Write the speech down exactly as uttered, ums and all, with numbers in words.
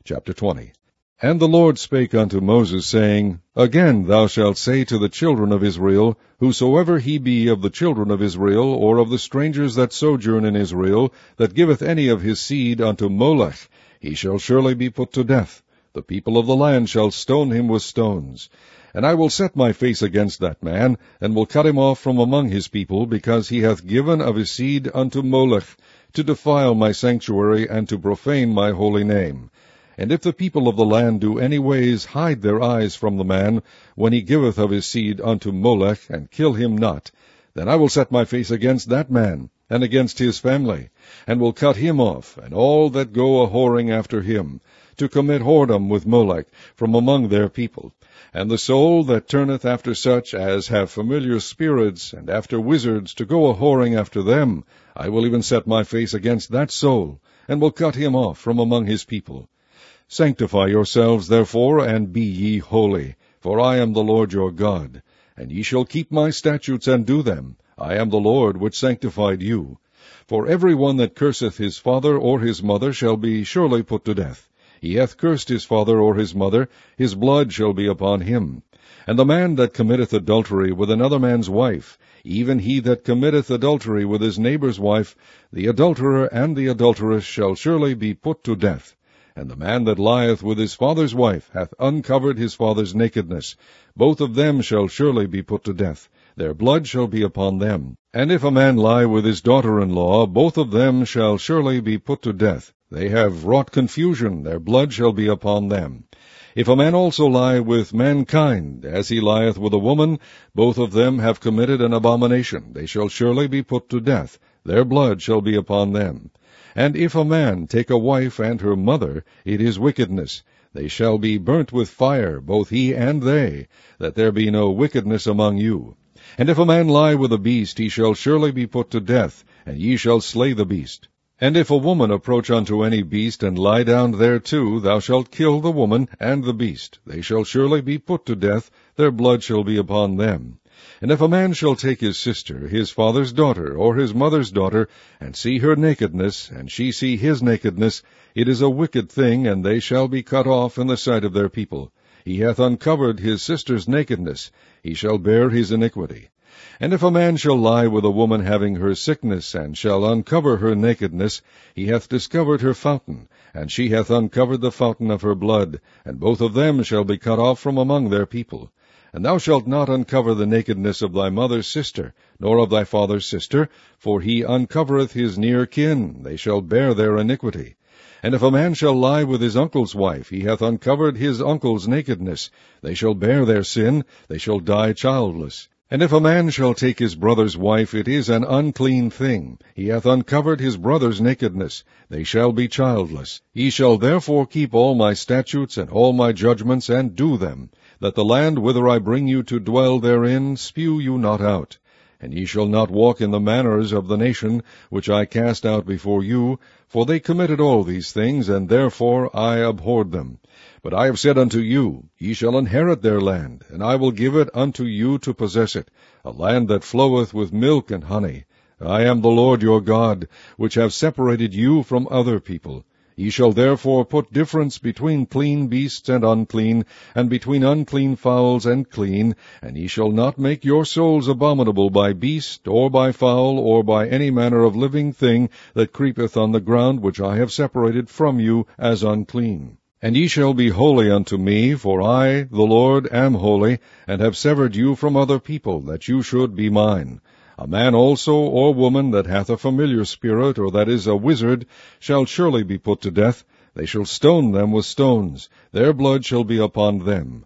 Chapter twenty. And the Lord spake unto Moses, saying, Again thou shalt say to the children of Israel, Whosoever he be of the children of Israel, or of the strangers that sojourn in Israel, that giveth any of his seed unto Molech, he shall surely be put to death. The people of the land shall stone him with stones. And I will set my face against that man, and will cut him off from among his people, because he hath given of his seed unto Molech, to defile my sanctuary, and to profane my holy name. And if the people of the land do any ways hide their eyes from the man, when he giveth of his seed unto Molech, and kill him not, then I will set my face against that man, and against his family, and will cut him off, and all that go a-whoring after him, to commit whoredom with Molech, from among their people. And the soul that turneth after such as have familiar spirits, and after wizards, to go a-whoring after them, I will even set my face against that soul, and will cut him off from among his people. Sanctify yourselves, therefore, and be ye holy, for I am the Lord your God. And ye shall keep my statutes and do them. I am the Lord which sanctified you. For every one that curseth his father or his mother shall be surely put to death. He hath cursed his father or his mother, his blood shall be upon him. And the man that committeth adultery with another man's wife, even he that committeth adultery with his neighbour's wife, the adulterer and the adulteress shall surely be put to death. And the man that lieth with his father's wife hath uncovered his father's nakedness. Both of them shall surely be put to death. Their blood shall be upon them. And if a man lie with his daughter-in-law, both of them shall surely be put to death. They have wrought confusion, their blood shall be upon them. If a man also lie with mankind, as he lieth with a woman, both of them have committed an abomination. They shall surely be put to death. Their blood shall be upon them. And if a man take a wife and her mother, it is wickedness. They shall be burnt with fire, both he and they, that there be no wickedness among you. And if a man lie with a beast, he shall surely be put to death, and ye shall slay the beast. And if a woman approach unto any beast, and lie down thereto, thou shalt kill the woman and the beast. They shall surely be put to death, their blood shall be upon them. And if a man shall take his sister, his father's daughter, or his mother's daughter, and see her nakedness, and she see his nakedness, it is a wicked thing, and they shall be cut off in the sight of their people. He hath uncovered his sister's nakedness, he shall bear his iniquity. And if a man shall lie with a woman having her sickness, and shall uncover her nakedness, he hath discovered her fountain, and she hath uncovered the fountain of her blood, and both of them shall be cut off from among their people. And thou shalt not uncover the nakedness of thy mother's sister, nor of thy father's sister, for he uncovereth his near kin, they shall bear their iniquity. And if a man shall lie with his uncle's wife, he hath uncovered his uncle's nakedness, they shall bear their sin, they shall die childless. And if a man shall take his brother's wife, it is an unclean thing. He hath uncovered his brother's nakedness. They shall be childless. Ye shall therefore keep all my statutes and all my judgments, and do them, that the land whither I bring you to dwell therein spew you not out. And ye shall not walk in the manners of the nation which I cast out before you, for they committed all these things, and therefore I abhorred them. But I have said unto you, Ye shall inherit their land, and I will give it unto you to possess it, a land that floweth with milk and honey. I am the Lord your God, which have separated you from other people. Ye shall therefore put difference between clean beasts and unclean, and between unclean fowls and clean, and ye shall not make your souls abominable by beast, or by fowl, or by any manner of living thing that creepeth on the ground, which I have separated from you as unclean. And ye shall be holy unto me, for I, the Lord, am holy, and have severed you from other people, that you should be mine. A man also or woman that hath a familiar spirit, or that is a wizard, shall surely be put to death. They shall stone them with stones. Their blood shall be upon them.